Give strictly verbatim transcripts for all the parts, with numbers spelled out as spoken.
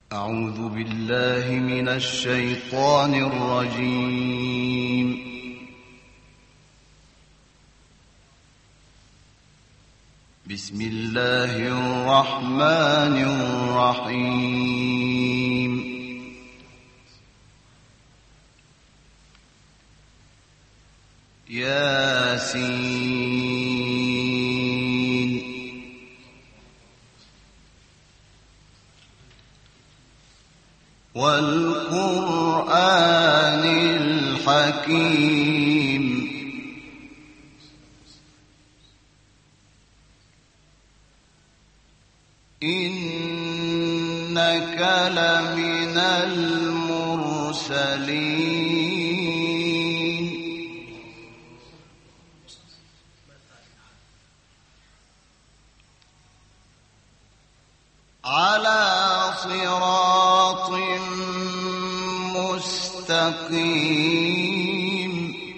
أعوذ بالله من الشيطان الرجيم. بسم الله الرحمن الرحيم. ياسين والقرآن الحكيم. إنك لمن المرسلين على صراط مستقيم.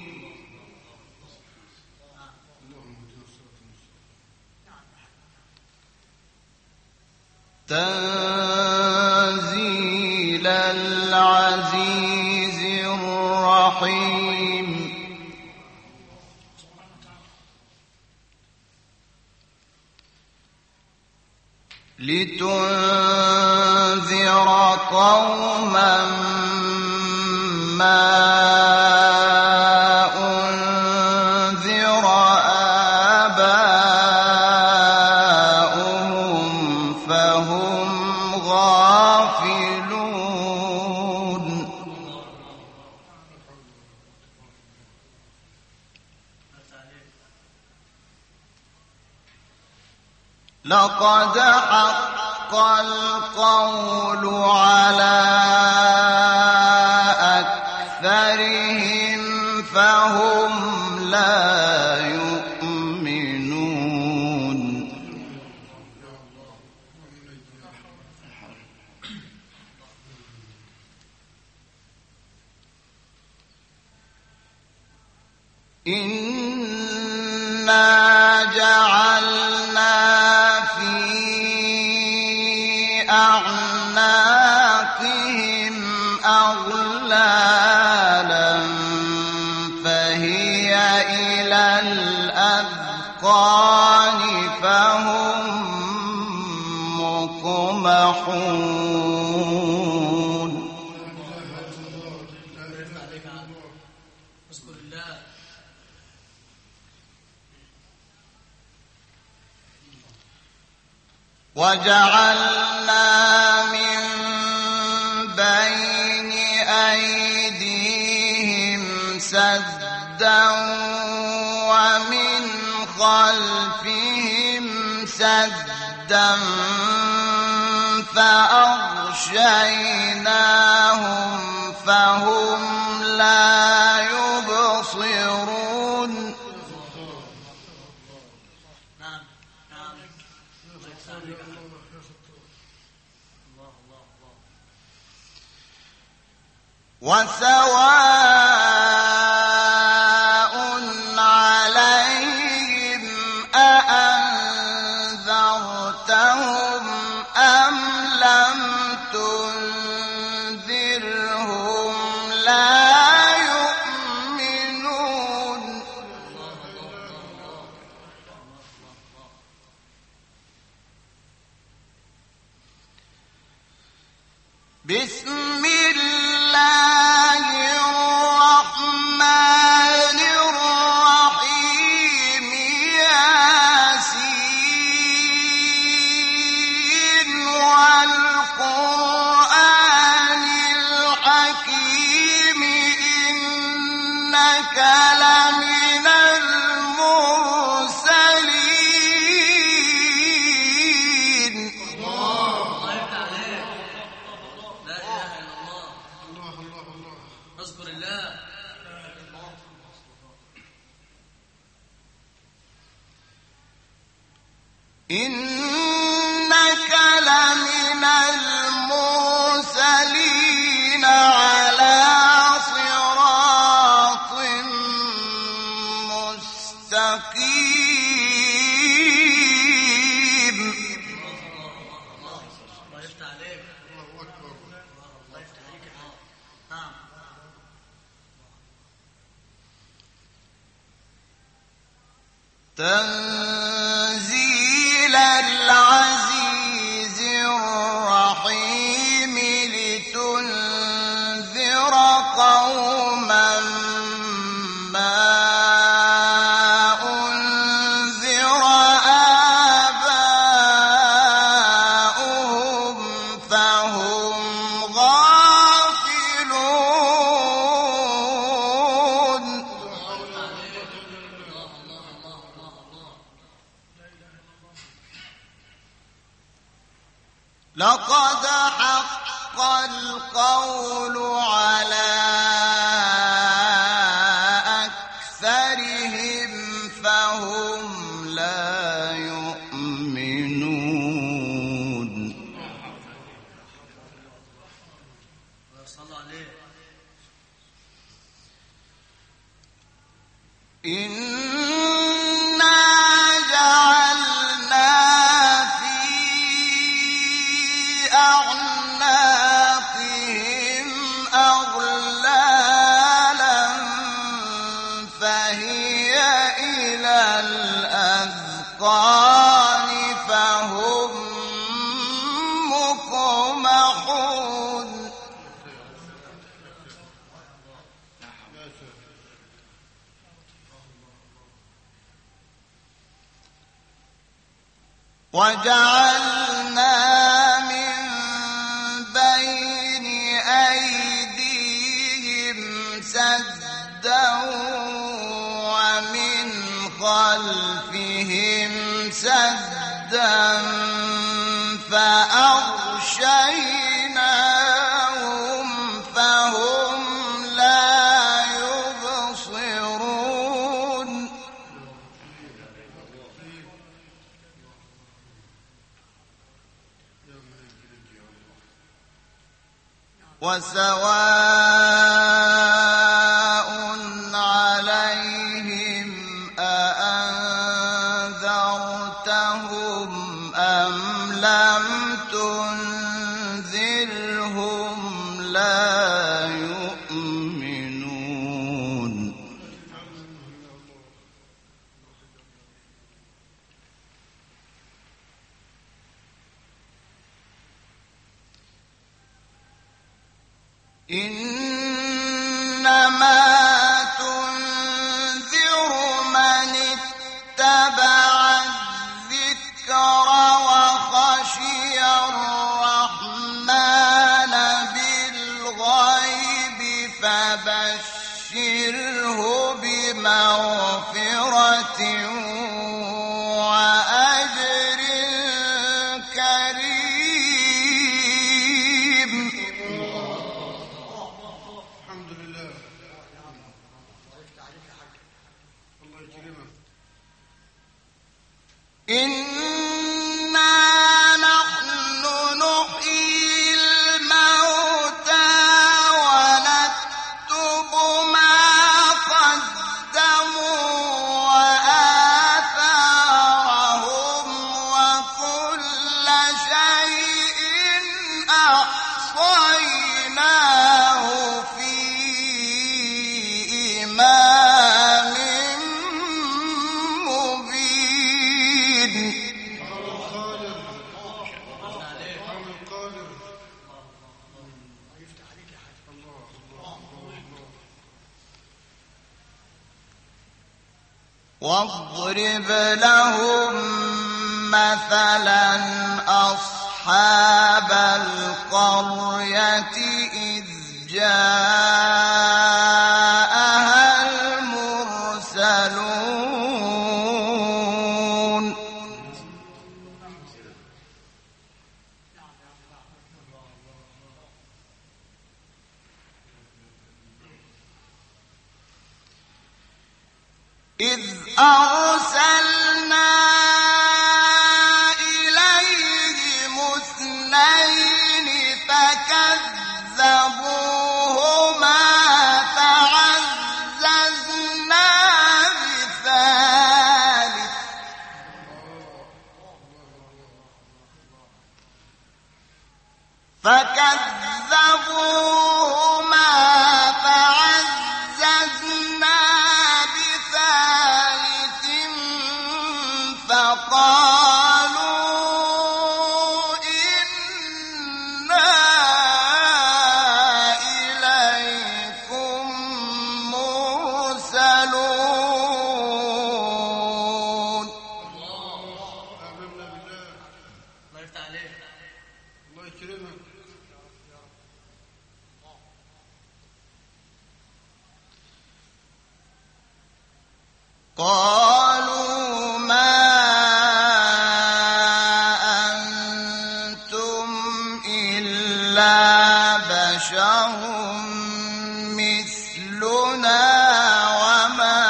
تنزيل العزيز الرحيم. لتنذر قوما ما أنذر آباؤهم فهم غافلون. لقد حق القول على أكثرهم فهم لا يؤمنون. إنا جعلنا في أعناقهم أغلالا فهي إلى الأذقان فهم مقمحون. وجعلنا من بين أيديهم سدا ومن خلفهم سدا فأغشيناهم فهم لا يبصرون. وسواء عليهم أأنذرتهم أم لم تنذرهم لا يؤمنون. بسم الله الرحمن الرحيم. ياسين والقرآن الحكيم. إنك لمن المرسلين. تنزيل العزيز الرحيم لتنذر قوما ما أنذر آباؤهم فهم غافلون. لقد حق القول على أكثرهم فهم لا يؤمنون. إنا جعلنا في أعناقهم أغلالا فهي إلى الأذقان فهم مقمحون. وجعلنا من بين أيديهم سدا ومن خلفهم سدا فأغشيناهم فهم لا يبصرون. وسواء عليهم أأنذرتهم أم لم تنذرهم لا يؤمنون. إنما تنذر من اتبع الذكر وخشي الرحمن بالغيب فبشره بمغفرة وأجر كريم. الحمد لله. الله يكرمك. إنا نحن نحيي الموتى ونكتب ما قدموا وآثارهم وكل شيء أحصيناه في إمام مبين. القادر. القادر. الله الله الله. واضرب لهم مثلا أصحاب القرية إذ جاءها المرسلون. إذ أرسلنا إليهم اثنين فكذبوهما فعززنا بثالث فكذبوهما فعززنا بثالث الله يكرمك. قالوا ما أنتم إلا بشر مثلنا وما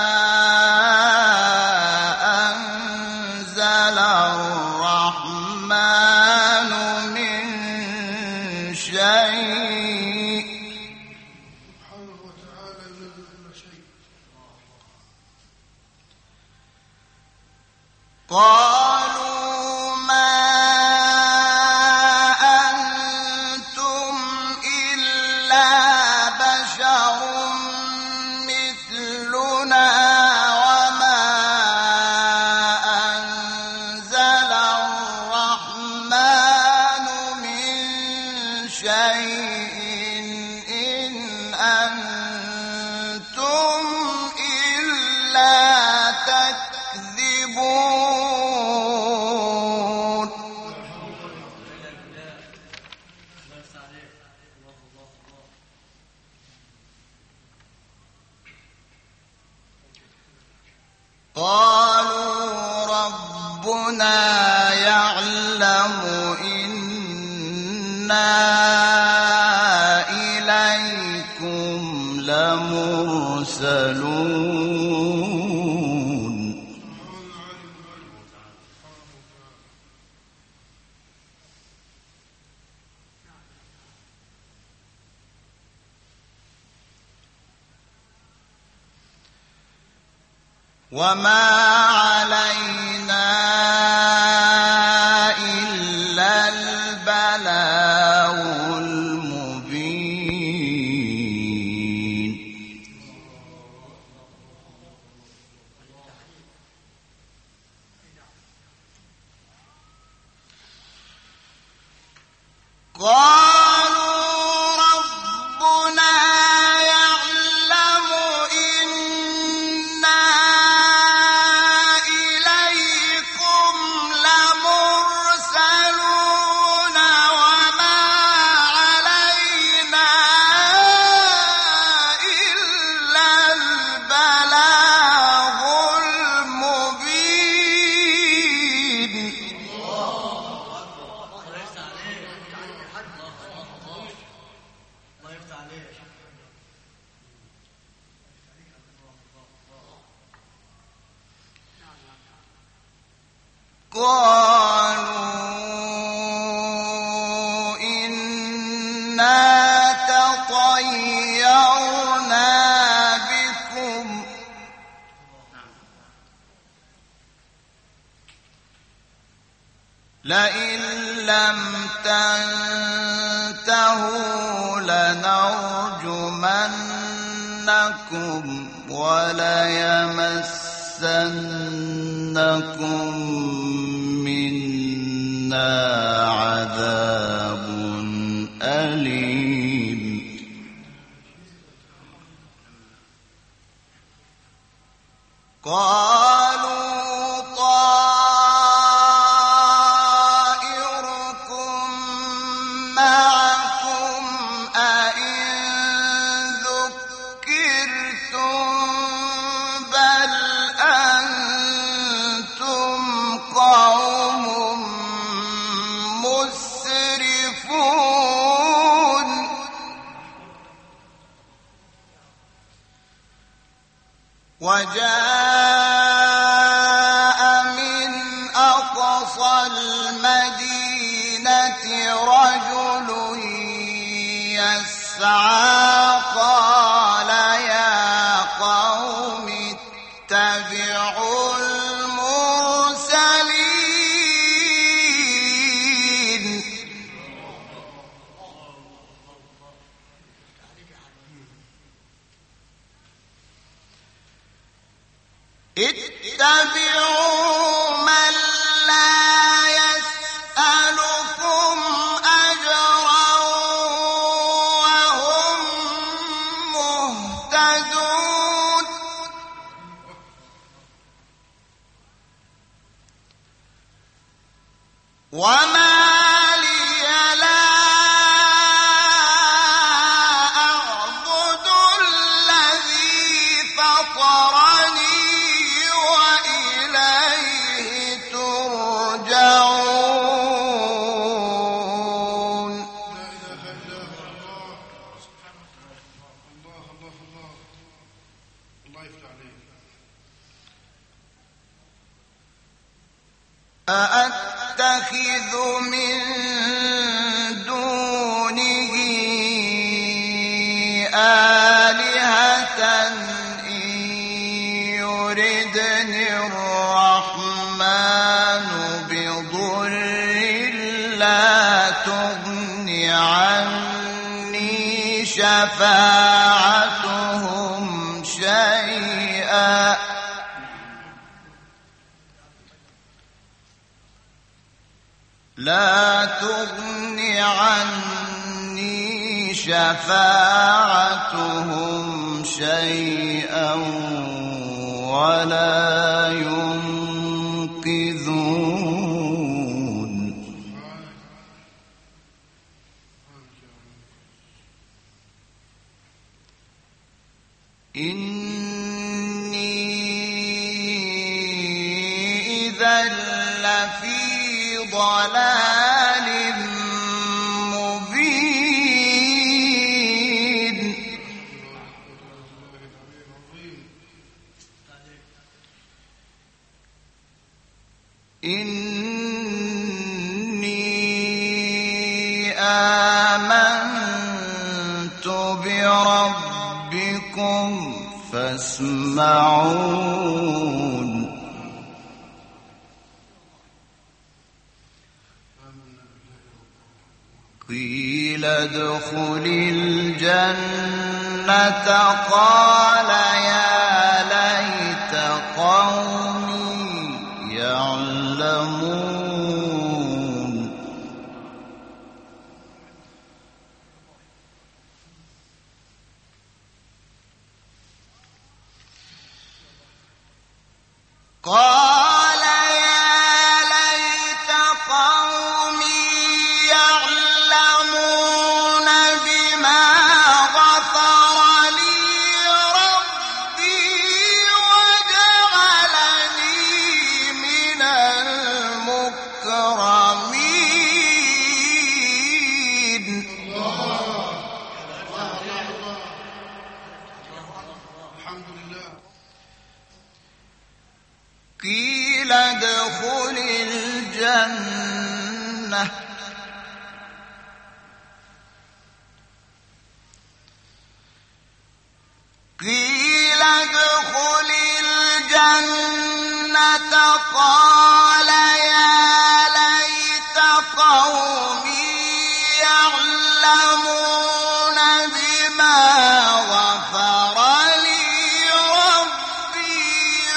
أنزل الرحمن من شيء سبحانه وتعالى ينزل كل شيء. قالوا ما أنتم إلا بشر مثلنا وما أنزل الرحمن من شيء إن أنتم إلا تكذبون. قالوا ربنا يعلم إنا إليكم لمرسلون. وما علينا إلا البلاغ المبين. قالوا ربنا يعلم إنا إليكم لمرسلون وما علينا إلا البلاغ المبين. قالوا إنا تطيرنا بكم لئن لم تنتهوا لنرجمنكم وليمسنكم منا عذاب أليم. قالوا طائركم معكم أئن ذكرتم بل أنتم قوم مسرفون. وجاء من أقصى المدينة رجل يسعى قال يا قوم اتبعوا المرسلين. اتبعوا من لا يسألكم أجرا وهم مهتدون. وما لي أأتخذ من دونه آلهة إن يردني الرحمن بضر لا تغن عني شفاعتهم شيئا لا تغن عني شفاعتهم شيئا ولا ينقذون. إني إذا لفي ضلال مبين. إني آمنت بربكم فاسمعون. قيل ادخل الجنة قال يا ليت قومي يعلمون. قال يا ليت قومي يعلمون بما غفر لي ربي وجعلني من المكرمين. الحمد لله. قيل ادخل الجنة قيل ادخل الجنة قال يا ليت قومي يعلمون بما غفر لي ربي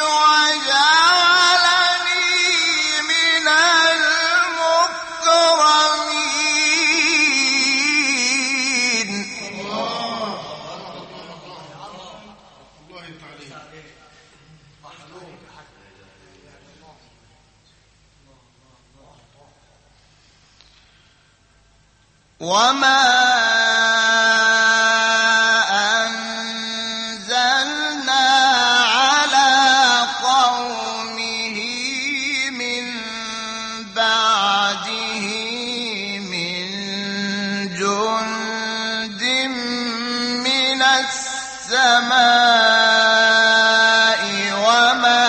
وجعلني من المكرمين. الله تعالى. وما أنزلنا على قومه من بعده من جند من السماء وما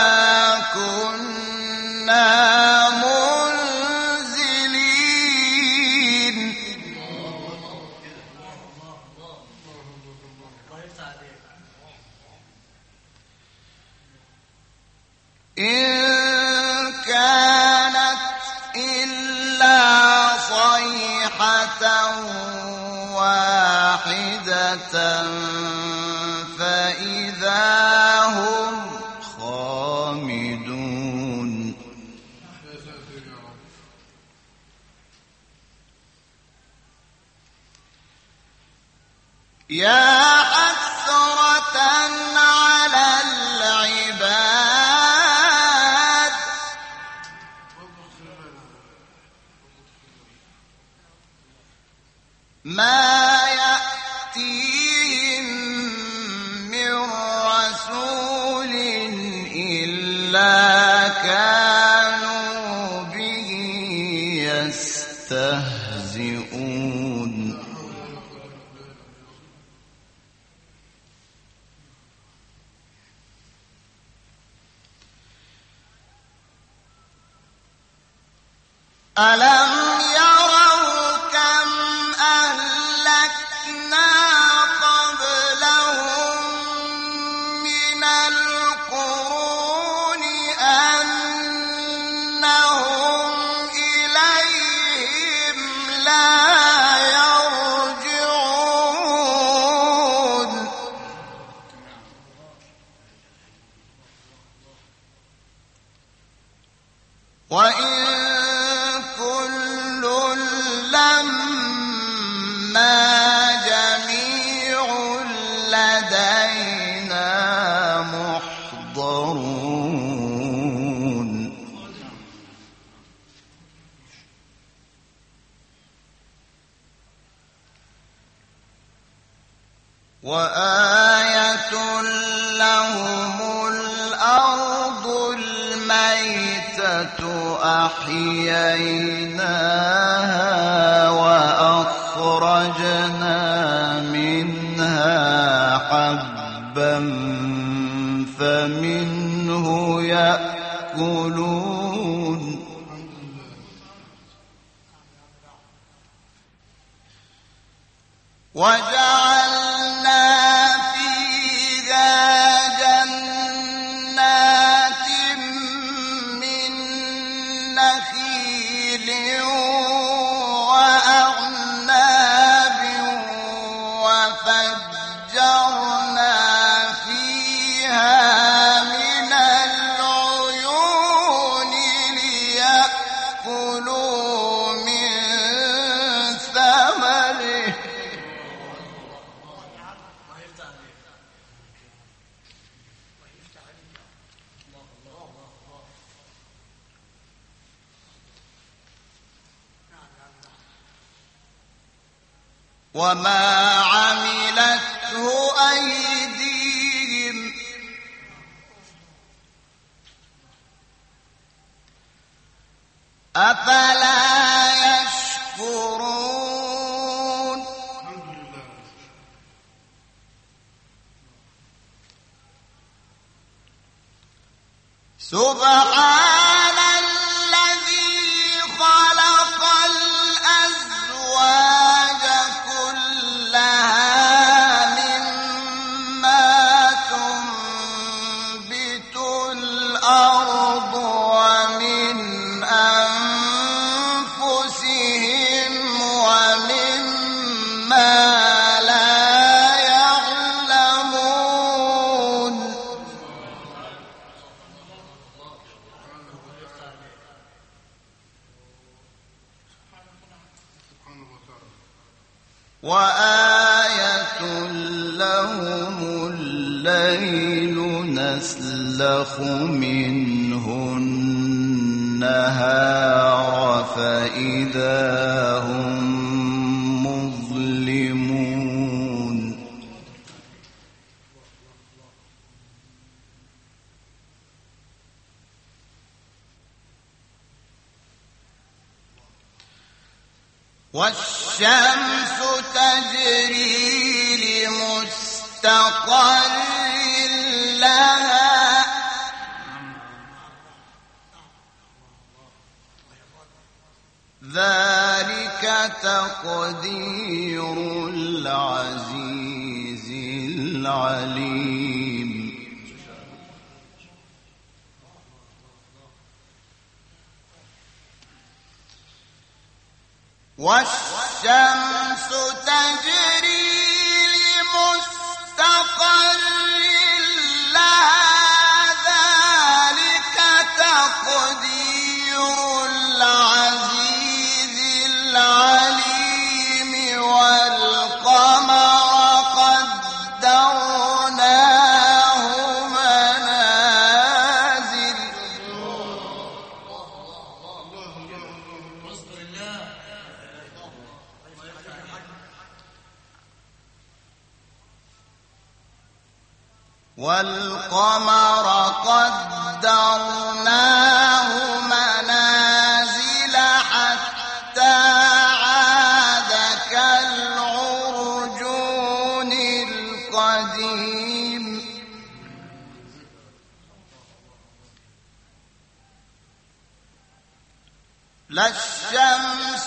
كنا منزلين. إن كانت إلا صيحة واحدة فإذا هم خامدون. يا حسرة على العباد ما يأتيهم من رسول إلا كانوا به يستهزئون. ألم يروا كم أهلكنا قبلهم من القرون أنهم إليهم لا يرجعون وإن وآية لهم الأرض الميتة أحييناها وأخرجنا منها حبا فمنه يأكلون وجعلنا فيها جنات من نخيل وأعناب وفجرنا فيها من العيون ليأكلوا من ثمره وما عملته أيديهم أفلا يشكرون سبحان الذي خلق الأزواج الأرض ومن أنفسهم ومما لا يعلمون وآية لهم الليل نسلخ منه النهار فإذا هم مظلمون والشمس تجري لمستقر لها ذلك تقدير العزيز العليم والشمس تجري لمستقر لها ذلك تقدير العزيز العليم والقمر قدرناه منازل والقمر قدرناه منازل حتى عاد كالعرجون القديم لا الشمس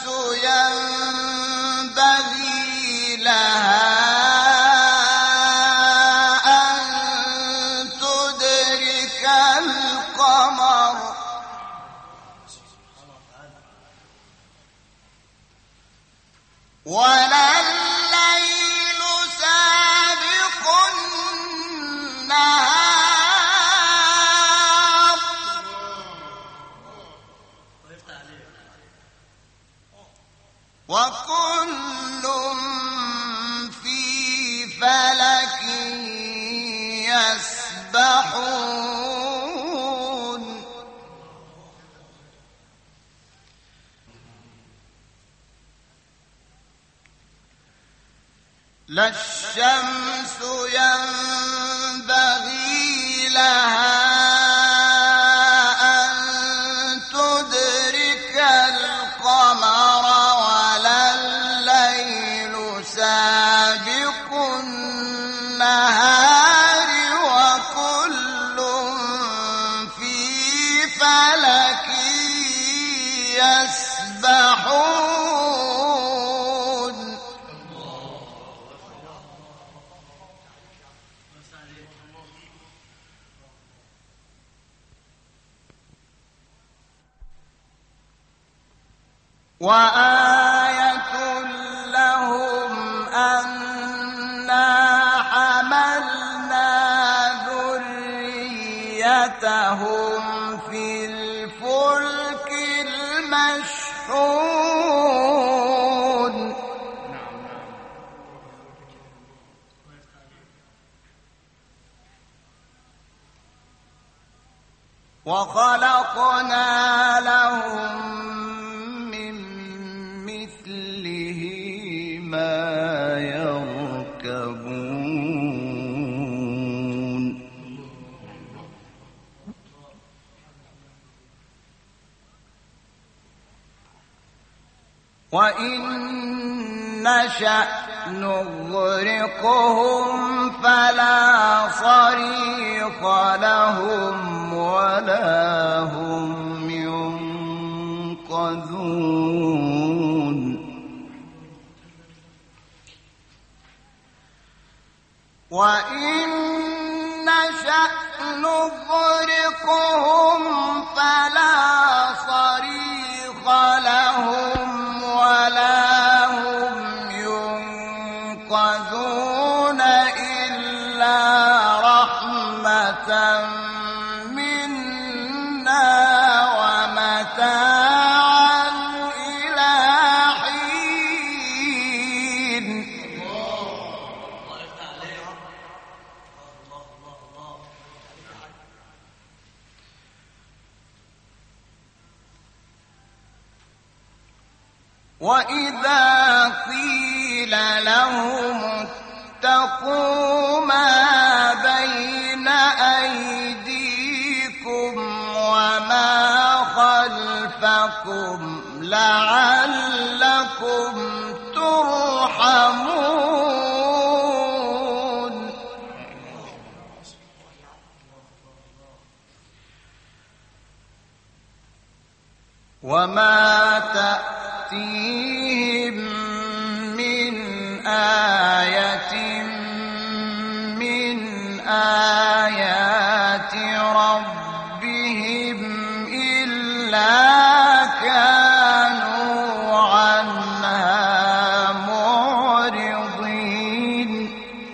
ينبغي لها أن تدرك القمر ولا الليل سابق النهار وكل في فلك يسبحون لا الشمس ينبغي لها أن تدرك القمر ولا الليل سابق النهار وكل في فلك يسبحون وآية لهم أنا حملنا ذريتهم في الفلك المشحون وخلقنا لهم ما يركبون وإن نشأ نغرقهم فلا صريخ لهم ولا هم ينقذون وإن نشأ نغرقهم فلا صريخ لهم ولا هم ينقذون إلا رحمة منا ومتاعا إلى حين وإذا قيل لهم اتقوا ما بين أيديكم وما خلفكم لعلكم ترحمون وما تأتيهم من آية من آيات ربهم إلا كانوا عنها معرضين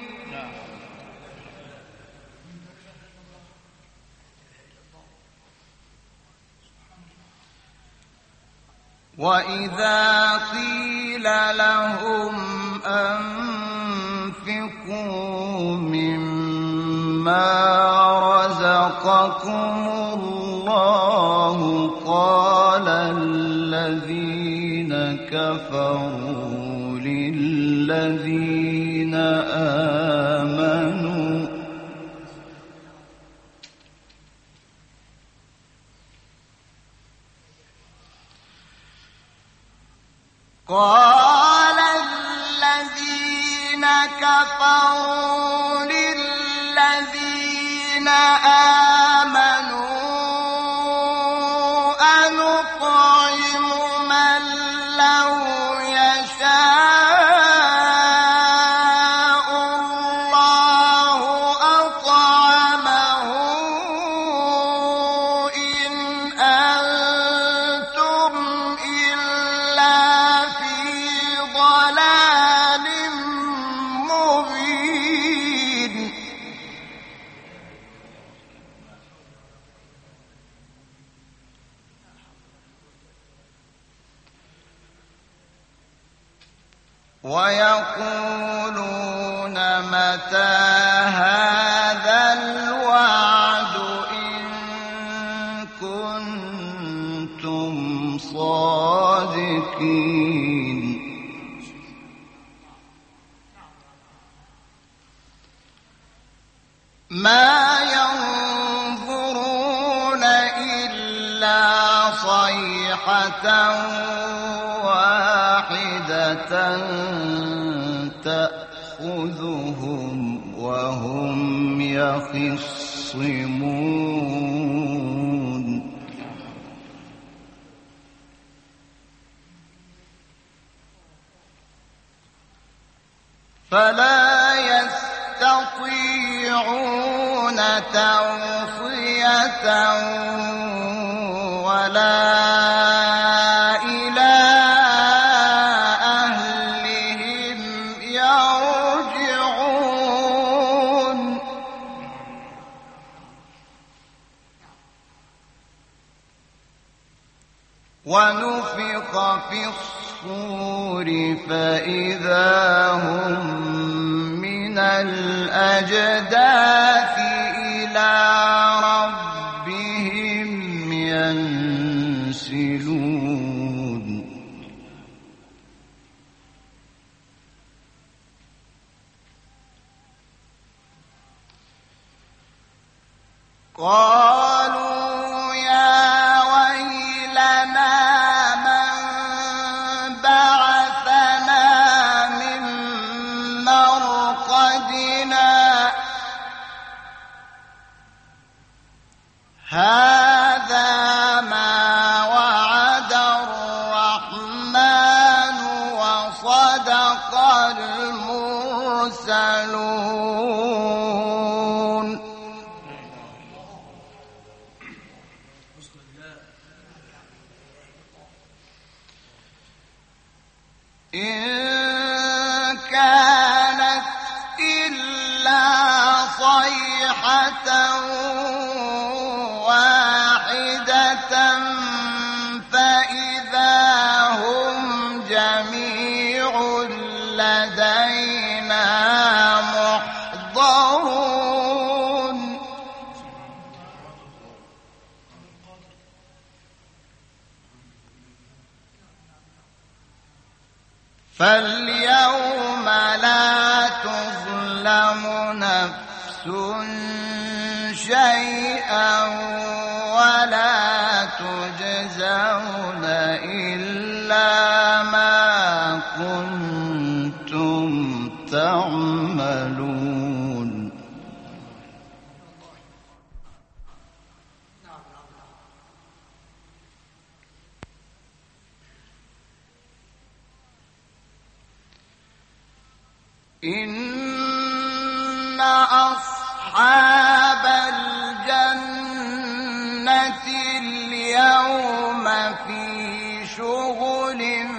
وإذا قيل لهم أنفقوا مما رزقكم الله قال الذين كفروا للذين آمنوا قال الذين كفروا للذين آمنوا أنطعم ويقولون متى هذا الوعد إن كنتم صادقين ما ينظرون إلا صيحة واحدة تأخذهم وهم يخصمون فلا يستطيعون توصية ولا إلى أهلهم يرجعون ونفخ في الصور فإذا هم من الأجداث إلى ربهم ينسلون قالوا يا ويلنا من بعثنا من مرقدنا هذا ما وعد الرحمن وصدق المرسلون إن كانت إلا صيحة واحدة فإذا هم جميع لدينا محضرون فاليوم لا تظلم نفس شيئا ولا تجزون إلا ما كنتم تعملون إن أصحاب الجنة اليوم في شغل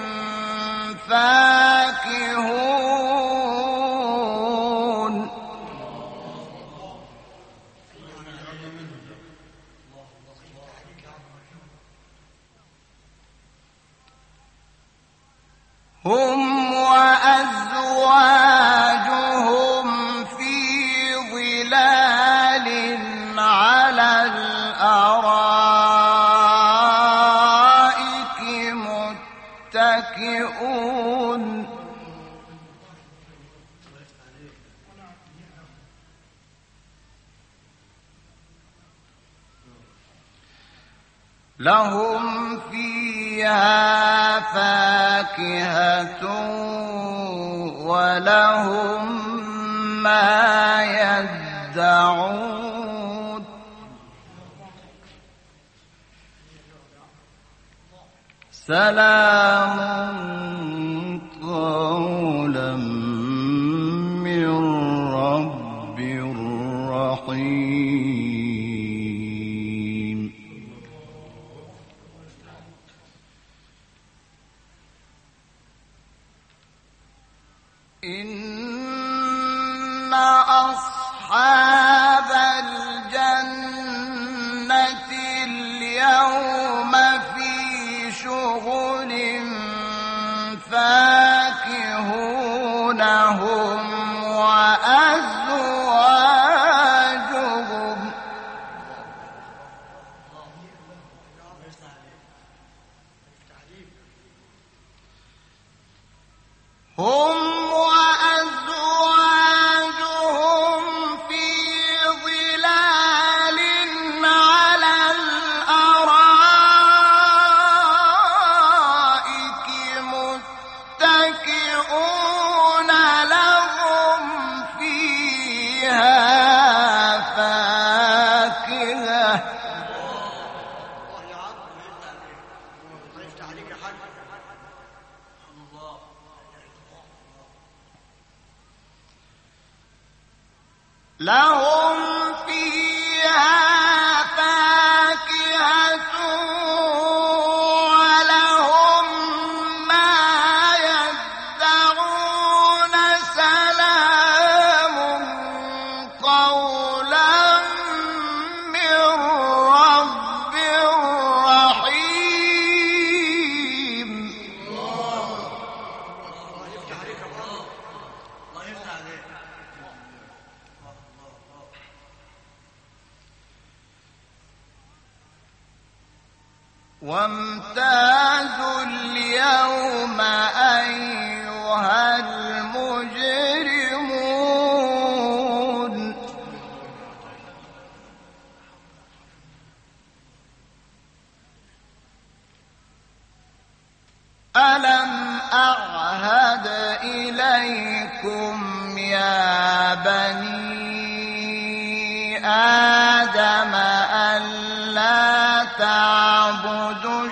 فاكهون هم وأزواجهم في ظلال على الأرائك متكئون لهم فيها فاكهة ولهم ما يدعون سلام قولا من رب رحيم إن أصحاب الجنة اليوم في شغل فاكهون لهم فيها فاكهة ولهم ما يدعون سلام قولا من رب رحيم. الله يفتح عليك الله، الله يفتح عليك. وامتازوا اليوم أيها المجرمون ألم أعهد إليكم يا بني آدم ألا تعبدوا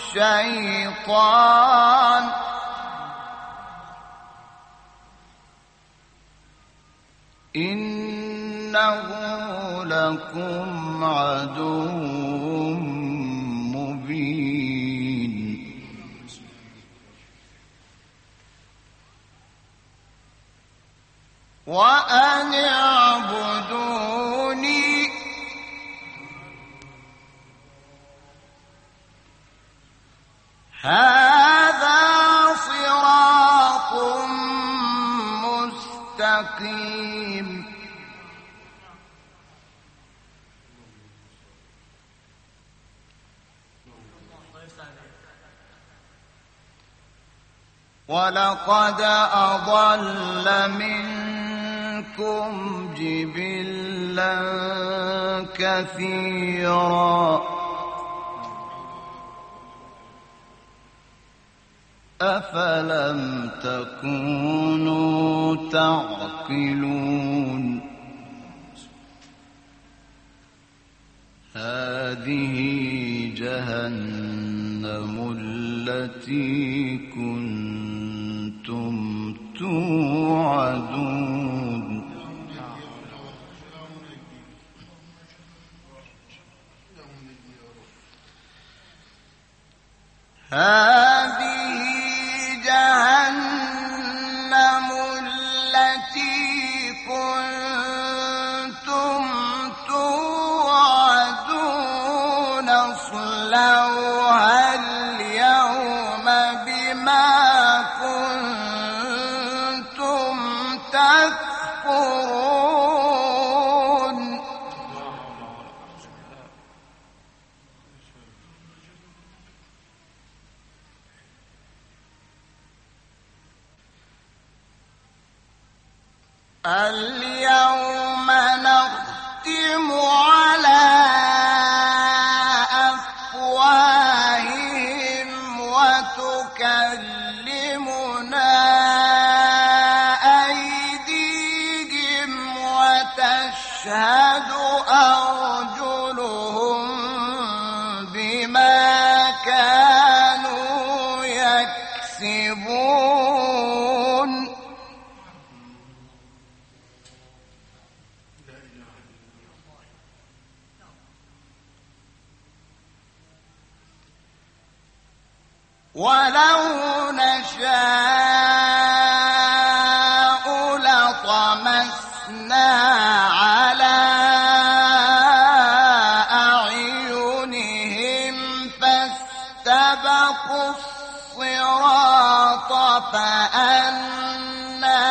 الشيطان إنه لكم عدو مبين. وأن اعبدوني هذا صراط مستقيم. ولقد أضل منكم جبلا كثيرا أفلم تكونوا تعقلون. هذه جهنم التي كنتم توعدون. هذه جهنم التي كنتم توعدون اصلوها اليوم بما كنتم تكفرون. اليوم نختم على أفواههم وتكلمنا أيديهم وتشهد أرجلهم بما كانوا يكسبون. ولو نشاء لطمسنا على أعينهم فاستبقوا الصراط فأنى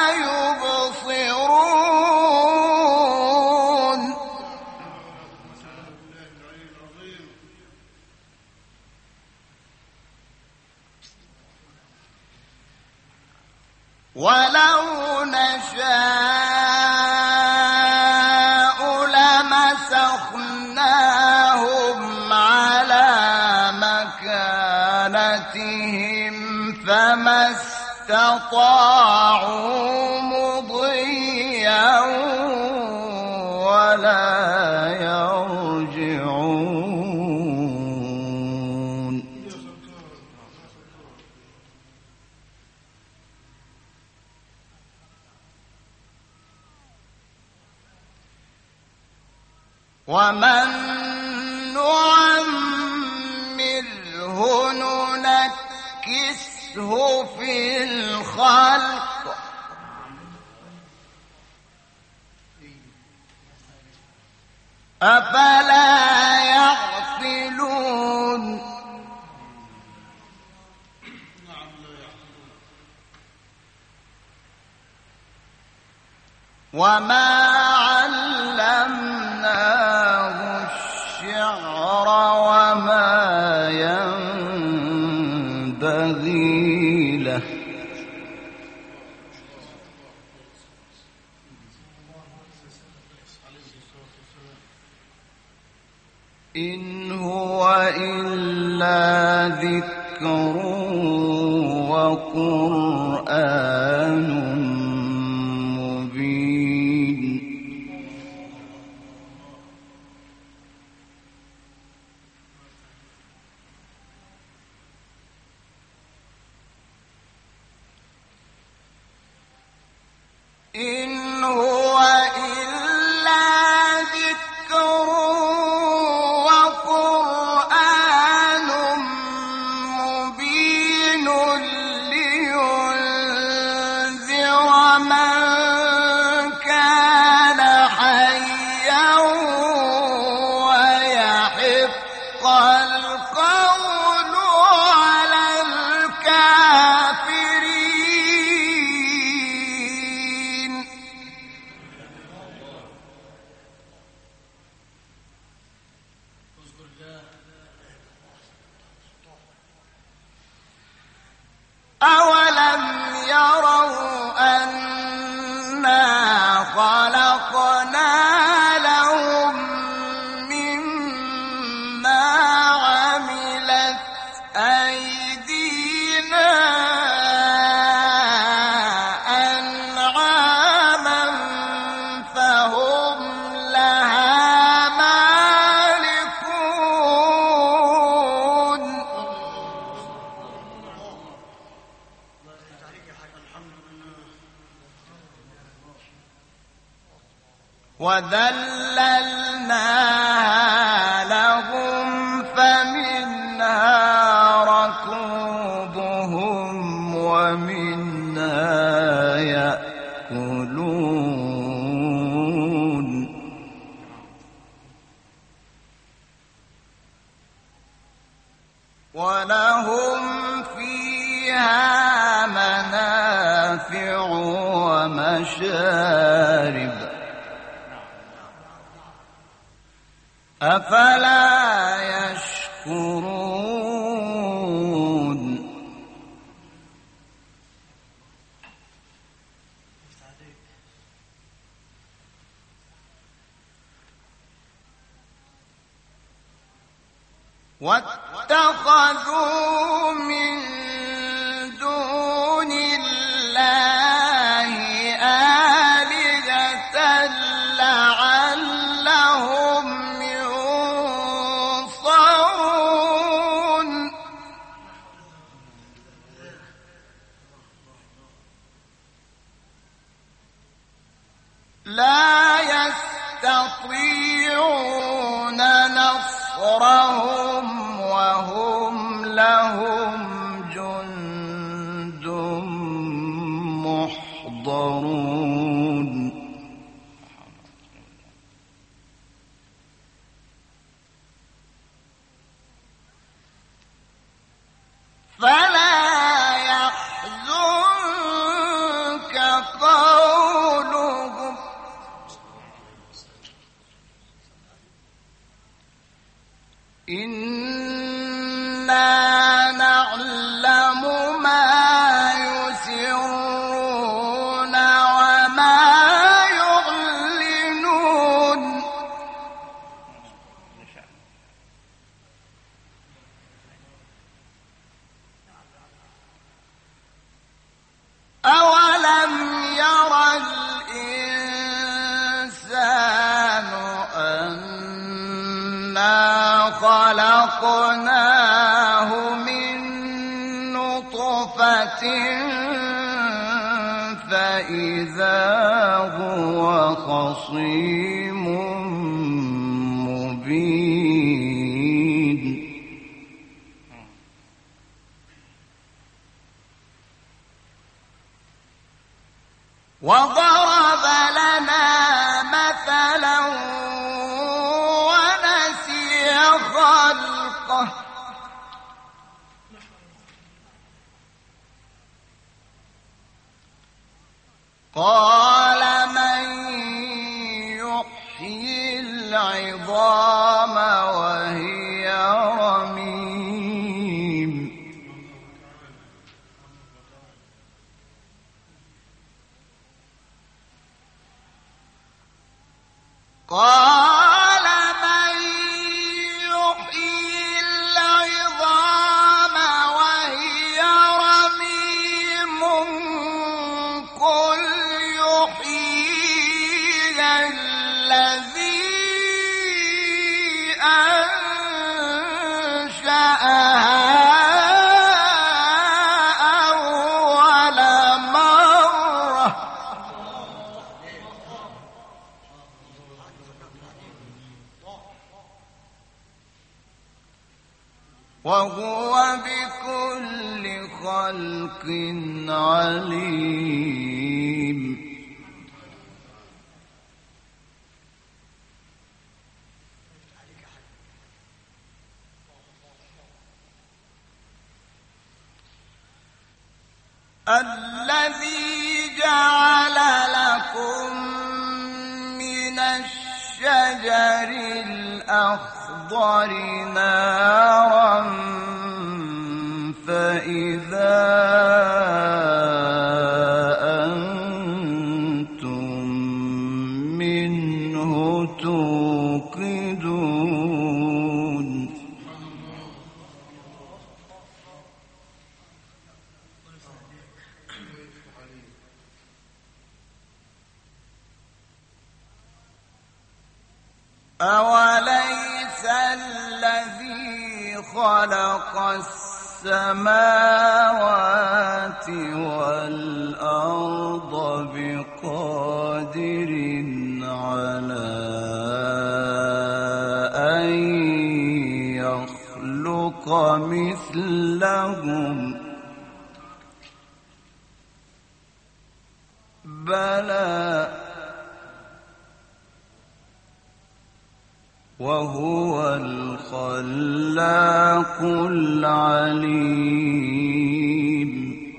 يبصرون. ولو نشاء لمسخناهم على مكانتهم فما استطاعوا مضيا ولا يرجعون. ومن نعمره ننكسه في الخلق أفلا يعقلون وما علمناه الشعر وما ينبغي له إن هو إلا ذكر وقرآن مبين إن هو إلا ذكر وقرآن مبين لينذر من كان حيا ويحق القول على الكافرين أولم يروا أنا خلقنا لهم مما عملت أيدينا أنعاما فهم لها مالكون وذللناها لهم فمنها ركوبهم ومنها يأكلون ولهم فيها منافع ومشارب أفلا يشكرون واتخذوا من دون الله آلهة لعلهم ينصرون لا يستطيعون نصرهم وهم لهم جند محضرون فلا يحزنك قولهم إنا نعلم ما يسرون وما يعلنون أولم ير الإنسان أنا خلقناه من نطفة فإذا هو خصيم وضرب لنا مثلا ونسي خلقه قال من يحيي العظام وهي رميم قال من يحيي العظام وهي رميم قل يحييها الذي أنشأها أول مرة وهو بكل خلق عليم الذي جعل لكم من الشجر الأخضر نارا فإذا أنتم منه توقدون أوليس الذي خلق السماوات والأرض بقادر على أن يخلق مثلهم بلى وهو الخلاق العليم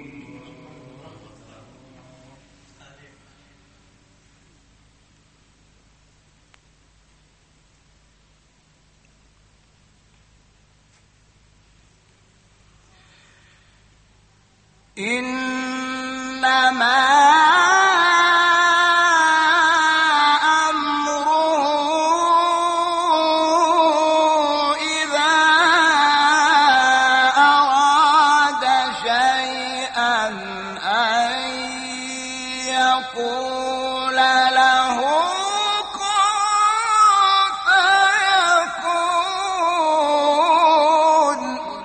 إنما يقول له كن فيكون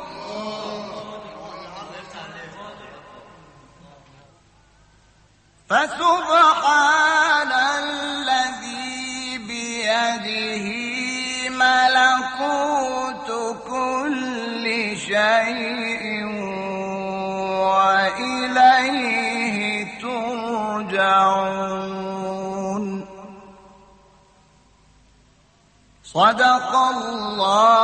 فسبحان الذي بيده ملكوت كل شيء وإليه ترجعون صدق الله